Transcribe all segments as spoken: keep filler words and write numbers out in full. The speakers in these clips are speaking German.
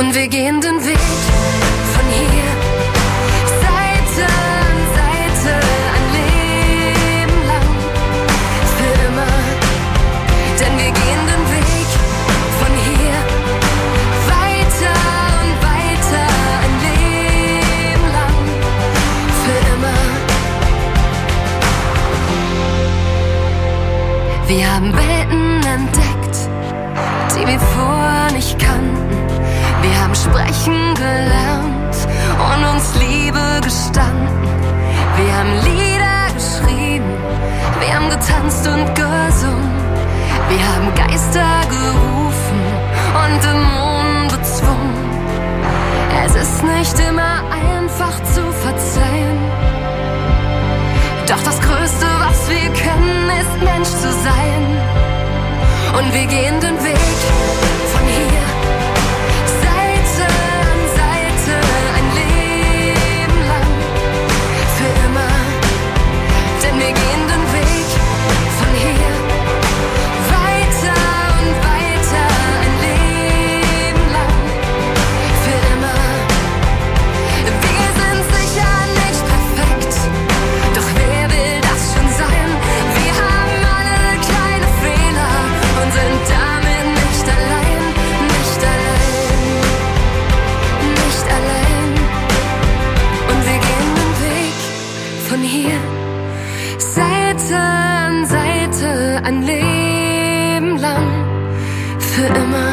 Und wir gehen den Weg von hier, Seite an Seite, ein Leben lang, für immer. Denn wir gehen den Weg von hier, weiter und weiter, ein Leben lang, für immer. Wir haben Welten entdeckt, die wir vorher nicht kannten. Wir haben sprechen gelernt und uns Liebe gestanden. Wir haben Lieder geschrieben, wir haben getanzt und gesungen. Wir haben Geister gerufen und Dämonen bezwungen. Es ist nicht immer einfach zu verzeihen, doch das Größte, was wir können, ist Mensch zu sein. Und wir gehen den Weg von hier, Seite an Seite, ein Leben lang, für immer. Denn wir gehen den Weg von hier, weiter und weiter, ein Leben lang, für immer. Wir sind sicher nicht perfekt, doch wer will das schon sein? Wir haben alle kleine Fehler und sind damit nicht allein, nicht allein, nicht allein. Und wir gehen den Weg von hier, Seite an Seite, ein Leben lang, für immer.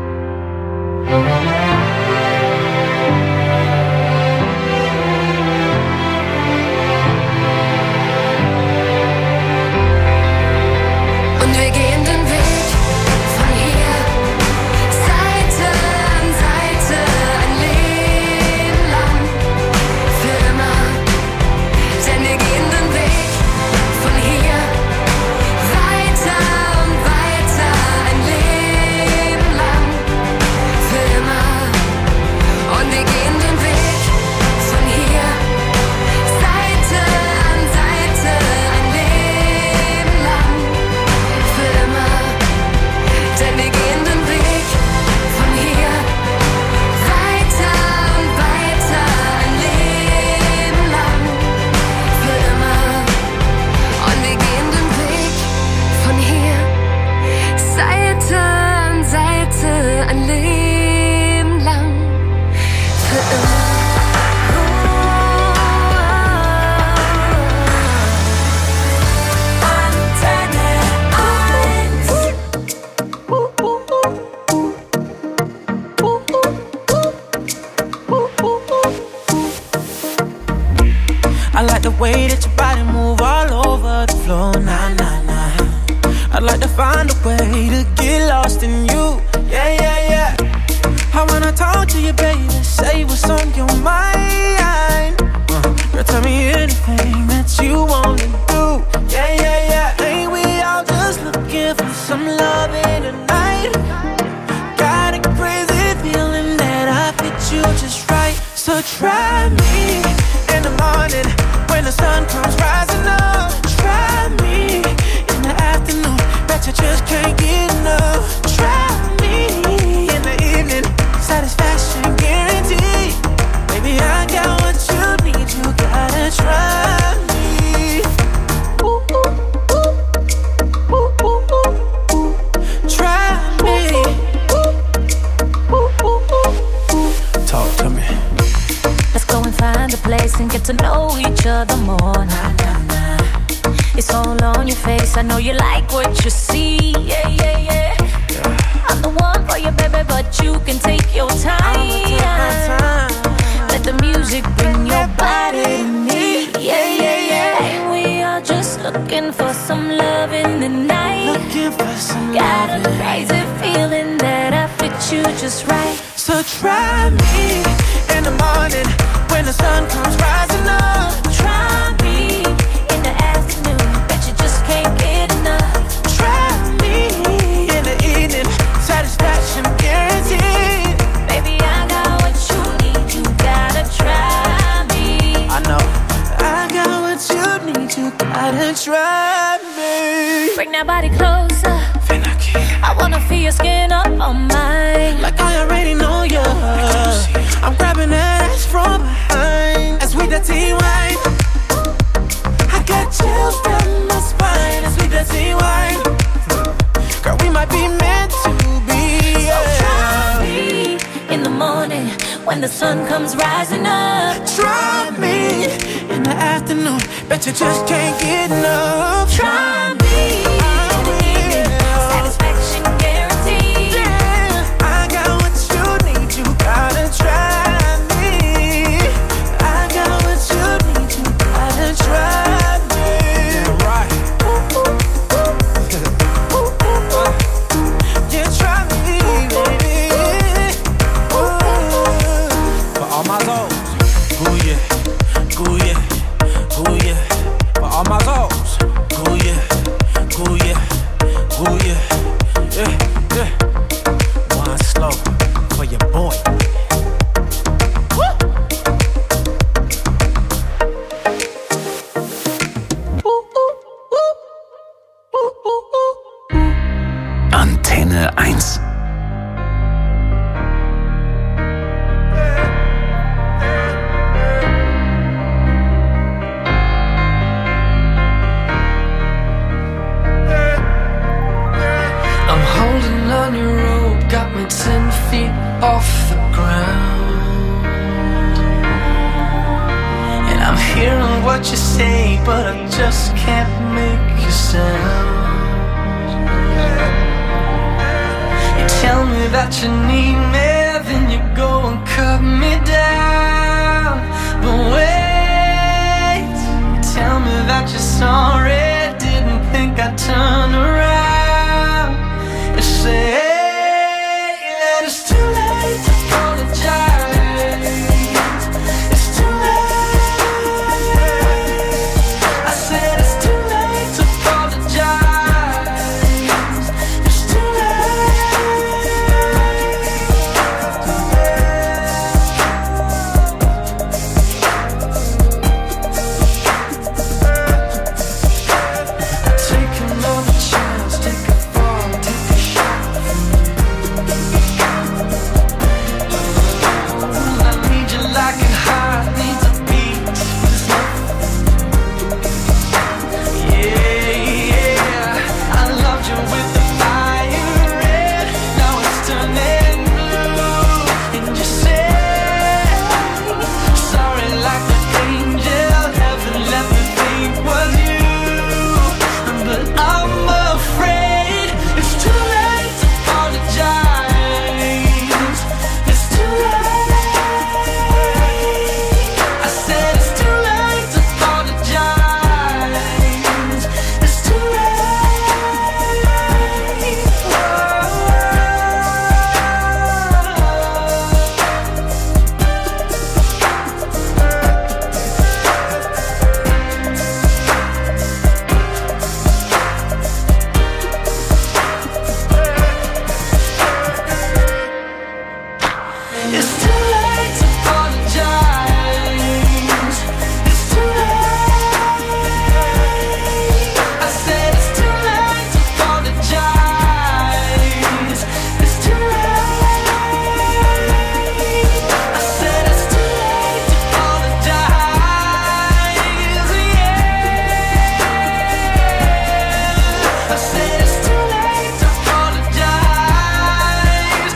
Und wir gehen den Weg von hier, Seite an Seite, ein Leben lang, für immer. Denn wir gehen den Weg von hier, weiter und weiter, ein Leben lang, für immer. Und wir gehen den Weg von hier, Seite an Seite, ein Leben lang, für immer. Denn wir gehen den Weg von hier, weiter und weiter, ein Leben lang, für immer. Und wir gehen den Weg von hier, Seite an Seite, ein Leben lang, für immer. I like the way that your body move all over the floor, nah, nah, nah. I'd like to find a way to get lost in you, yeah, yeah, yeah. I wanna talk to you, baby, say what's on your mind. uh, Girl, tell me anything that you wanna do, yeah, yeah, yeah. Ain't we all just looking for some loving tonight? Got a crazy feeling that I fit you just right. So try me in the morning when the sun comes rising up. Try me in the afternoon, bet you just can't get enough. Try me in the evening, satisfaction guaranteed. Baby, I got what you need, you gotta try me. Ooh, ooh, ooh. Ooh, ooh, ooh, ooh. Try me. Ooh, ooh, ooh, ooh. Talk to me. Let's go and find a place and get to know each other more. Nah, nah, nah. It's all on your face, I know you like what you see. Yeah, yeah, yeah, yeah. I'm the one for you, baby, but you can take your time. Take my time. Let the music bring your body to me. Yeah, yeah, yeah. And we are just looking for some love in the night. Looking for some Got a loving. crazy feeling that I fit you just right. So try me in the morning when the sun comes rising up. Try me in the afternoon, bet you just can't get enough. Try me in the evening, satisfaction guaranteed. Baby, I got what you need, you gotta try me. I know I got what you need, you gotta try me. Bring that body closer, I wanna feel your skin up on mine. Like I already know you. when the sun comes rising up. Try me in the afternoon, bet you just can't get enough. Try me, satisfaction guaranteed. Yeah, I got what you need, you gotta try me. I got what you need, you gotta try me. Yeah, right. Ooh, ooh, ooh. Ooh, ooh, ooh. Yeah, try me, baby. Ooh. For all my lows, ooh yeah, ooh yeah, ooh yeah. For all my lows, ooh yeah, ooh yeah, ooh yeah, yeah, yeah. One slow for your boy. Antenne eins. I'm holding on your rope, got me ten feet off the ground. And I'm hearing what you say, but I just can't make you sound. You tell me that you need me, then you go and cut me down. But wait, you tell me that you're sorry, didn't think I'd turn around. You say that it's too late to apologize. It's too late. I said it's too late to apologize. It's too late. Take another chance, take a fall, take a shot. I need you like a heart needs a beat. Yeah, yeah. I loved you with the fire red. Now it's turning blue. And you say sorry like an angel. Heaven let me think was you. But I'm afraid it's too late to apologize. It's too late. I said it's too late to apologize. It's too late. It's too late to apologize. It's too late. I said it's too late to apologize. It's too late. I said it's too late to apologize. Yeah. I said it's too late to apologize.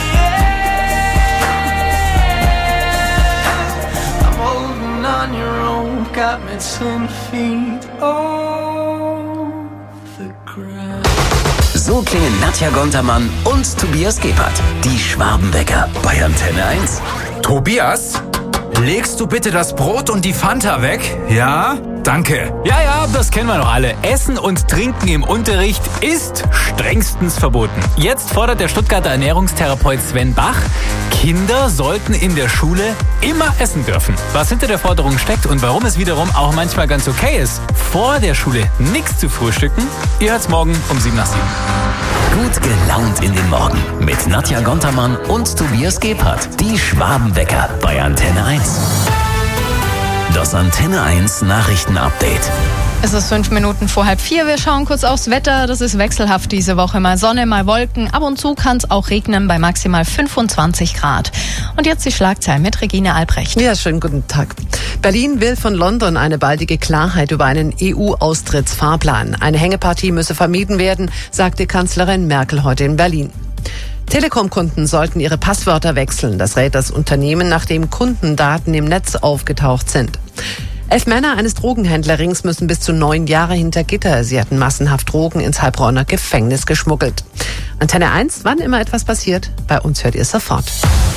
Yeah. I'm holding on your own, got me ten feet off the ground. So klingen Nadja Gontermann und Tobias Gebhardt. Die Schwabenbäcker bei Antenne eins. Tobias, legst du bitte das Brot und die Fanta weg? Ja, danke. Ja, ja, das kennen wir noch alle. Essen und Trinken im Unterricht ist strengstens verboten. Jetzt fordert der Stuttgarter Ernährungstherapeut Sven Bach, Kinder sollten in der Schule immer essen dürfen. Was hinter der Forderung steckt und warum es wiederum auch manchmal ganz okay ist, vor der Schule nichts zu frühstücken, ihr hört's morgen um sieben nach sieben. Gut gelaunt in den Morgen mit Nadja Gontermann und Tobias Gebhardt. Die Schwabenbäcker bei Antenne eins. Das Antenne eins Nachrichtenupdate. Es ist fünf Minuten vor halb vier. Wir schauen kurz aufs Wetter. Das ist wechselhaft diese Woche. Mal Sonne, mal Wolken. Ab und zu kann es auch regnen bei maximal fünfundzwanzig Grad. Und jetzt die Schlagzeilen mit Regine Albrecht. Ja, schönen guten Tag. Berlin will von London eine baldige Klarheit über einen E U-Austrittsfahrplan. Eine Hängepartie müsse vermieden werden, sagte Kanzlerin Merkel heute in Berlin. Telekom-Kunden sollten ihre Passwörter wechseln. Das rät das Unternehmen, nachdem Kundendaten im Netz aufgetaucht sind. Elf Männer eines Drogenhändlerrings müssen bis zu neun Jahre hinter Gitter. Sie hatten massenhaft Drogen ins Heilbronner Gefängnis geschmuggelt. Antenne eins, wann immer etwas passiert, bei uns hört ihr es sofort.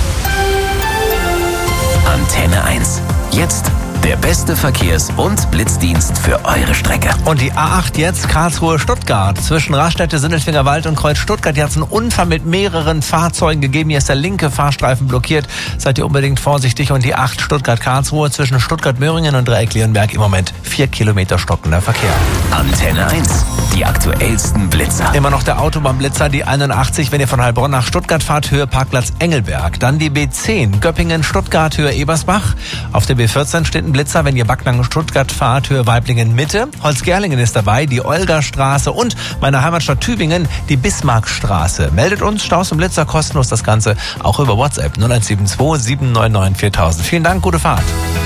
Antenne eins. Jetzt der beste Verkehrs- und Blitzdienst für eure Strecke. Und die A acht jetzt Karlsruhe-Stuttgart. Zwischen Raststätte, Sindelfinger Wald und Kreuz Stuttgart. Hier hat es einen Unfall mit mehreren Fahrzeugen gegeben. Hier ist der linke Fahrstreifen blockiert. Seid ihr unbedingt vorsichtig. Und die acht Stuttgart-Karlsruhe zwischen Stuttgart-Möhringen und Dreieck-Leonberg im Moment vier Kilometer stockender Verkehr. Antenne eins. Die aktuellsten Blitzer. Immer noch der Autobahnblitzer, die einundachtzig, wenn ihr von Heilbronn nach Stuttgart fahrt, Höhe Parkplatz Engelberg. Dann die B zehn, Göppingen-Stuttgart, Höhe Ebersbach. Auf der B vierzehn steht ein Blitzer, wenn ihr Backnang-Stuttgart fahrt, Höhe Weiblingen-Mitte. Holzgerlingen ist dabei, die Olgastraße und meine Heimatstadt Tübingen, die Bismarckstraße. Meldet uns, Staus und Blitzer kostenlos, das Ganze auch über WhatsApp null eins sieben zwei sieben neun neun viertausend. Vielen Dank, gute Fahrt.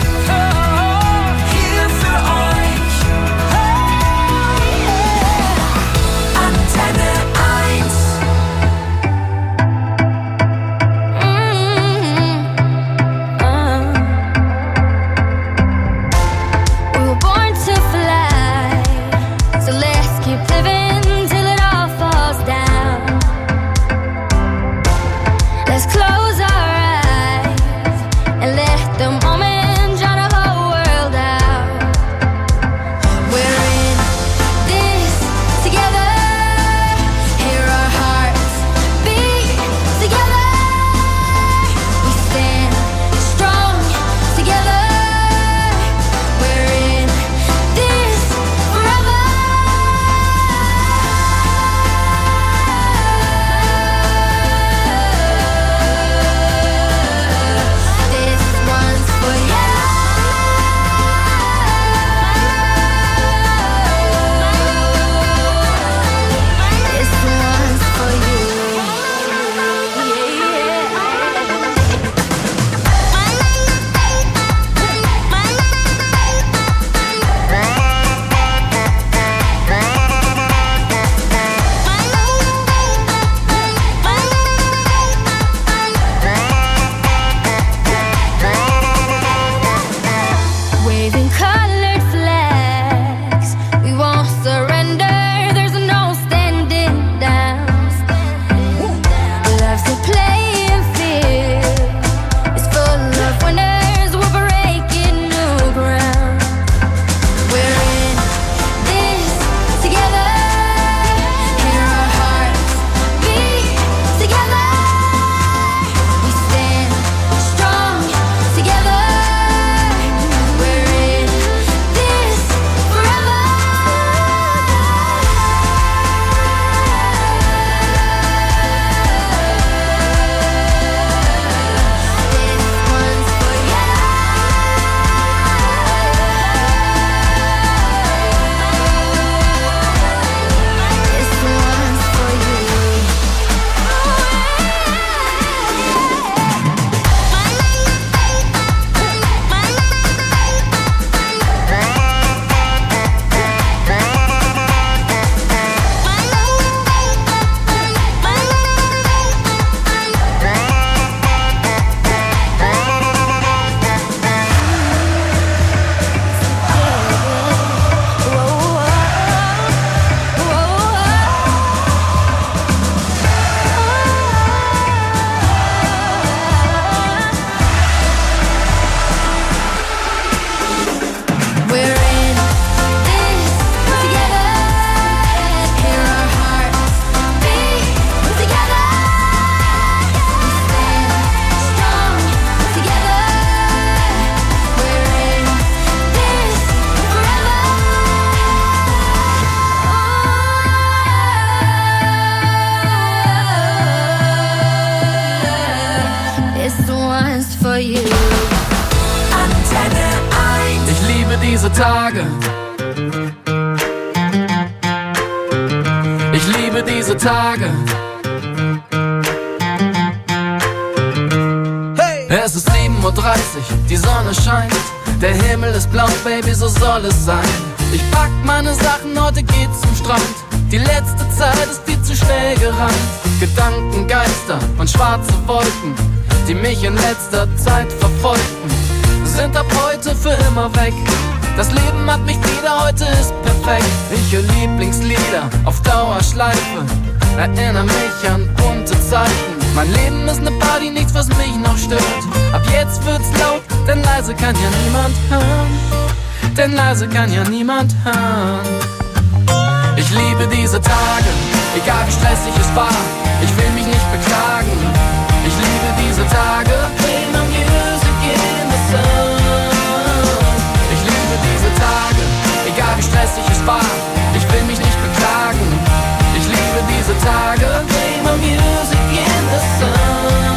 Diese Tage. Ich liebe diese Tage. Hey! Es ist sieben Uhr dreißig, die Sonne scheint. Der Himmel ist blau, Baby, so soll es sein. Ich pack meine Sachen, heute geht's zum Strand. Die letzte Zeit ist die viel zu schnell gerannt. Gedanken, Geister und schwarze Wolken, die mich in letzter Zeit verfolgten, sind ab heute für immer weg. Das Leben hat mich wieder, heute ist perfekt. Ich höre Lieblingslieder auf Dauerschleife, erinnere mich an bunte Zeiten. Mein Leben ist ne Party, nichts was mich noch stört. Ab jetzt wird's laut, denn leise kann ja niemand hören. Denn leise kann ja niemand hören. Ich liebe diese Tage, egal wie stressig es war. Ich will mich nicht beklagen. Ich liebe diese Tage. Play my music in the sun. Ich liebe diese Tage, egal wie stressig es war. Ich will mich nicht beklagen. Ich liebe diese Tage. Play my music in the sun.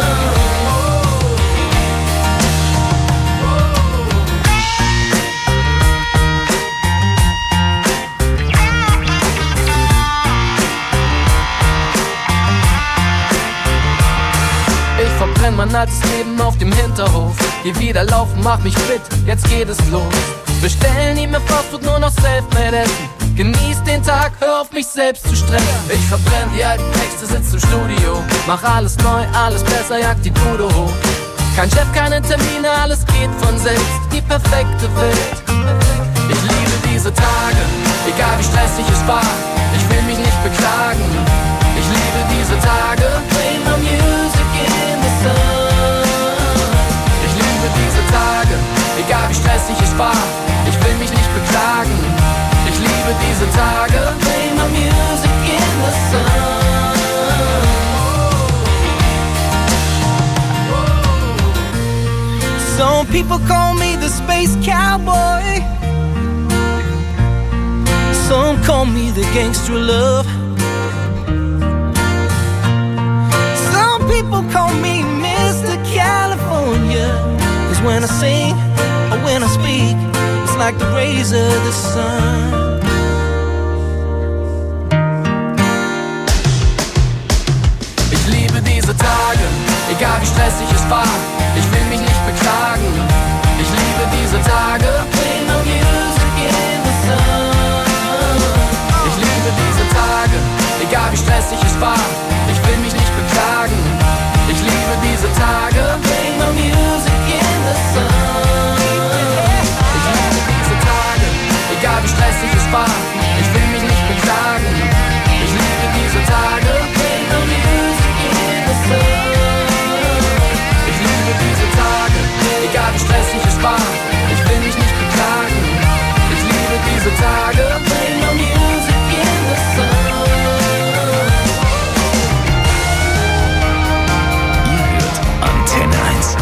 Mein altes Leben auf dem Hinterhof. Geh wieder laufen, mach mich fit, jetzt geht es los. Bestellen nie mehr Fastfood, nur noch Selfmade essen. Genieß den Tag, hör auf mich selbst zu stressen. Ich verbrenn die alten Texte, sitz im Studio. Mach alles neu, alles besser, jag die Bude hoch. Kein Chef, keine Termine, alles geht von selbst. Die perfekte Welt. Ich liebe diese Tage, egal wie stressig es war. Ich will mich nicht beklagen. Ich liebe diese Tage. Play my music in the sun. Ich liebe diese Tage, egal wie stressig es war. Ich will mich nicht beklagen. Ich liebe diese Tage. Play my music in the sun. Some people call me the space cowboy. Some call me the gangster of love. Some people call me Mister California. Cause when I sing or when I speak, it's like the rays of the sun. Ich liebe diese Tage, egal wie stressig es war. Ich will mich nicht beklagen. Ich liebe diese Tage. Play my music in the sun. Ich liebe diese Tage, egal wie stressig es war. Ich will mich nicht beklagen. Ich liebe diese Tage. Play my music in the sun. Ich liebe diese Tage, egal wie stressig es war. Ich will mich nicht beklagen. Ich liebe diese Tage. Play my music in the sun. Ich liebe diese Tage, egal wie stressig es war. Ich will mich nicht beklagen. Ich liebe diese Tage. Play my music in the sun. Ihr hört Antenne eins.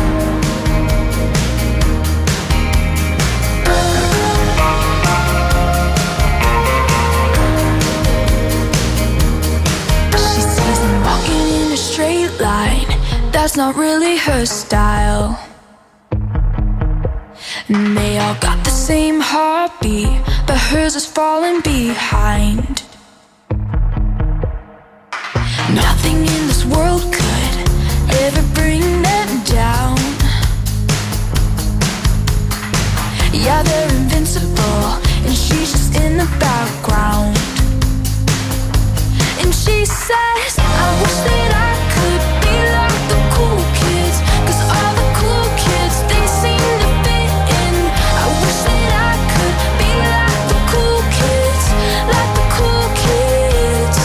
She says I'm walking in a straight line. That's not really her style. And they all got the same heartbeat, but hers is falling behind. Nothing in this world could ever bring them down. Yeah, they're invincible, and she's just in the background. And she says, I wish that I could be like the cool kids, 'cause all the cool kids, they seem to fit in. I wish that I could be like the cool kids, like the cool kids.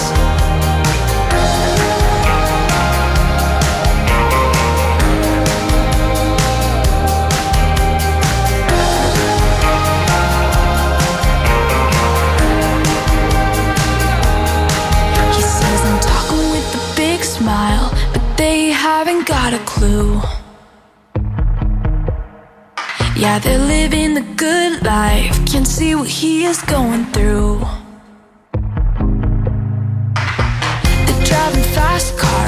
He says I'm talking with a big smile, but they haven't got a clue. Yeah, they're living the good life, can't see what he is going through. They're driving fast cars,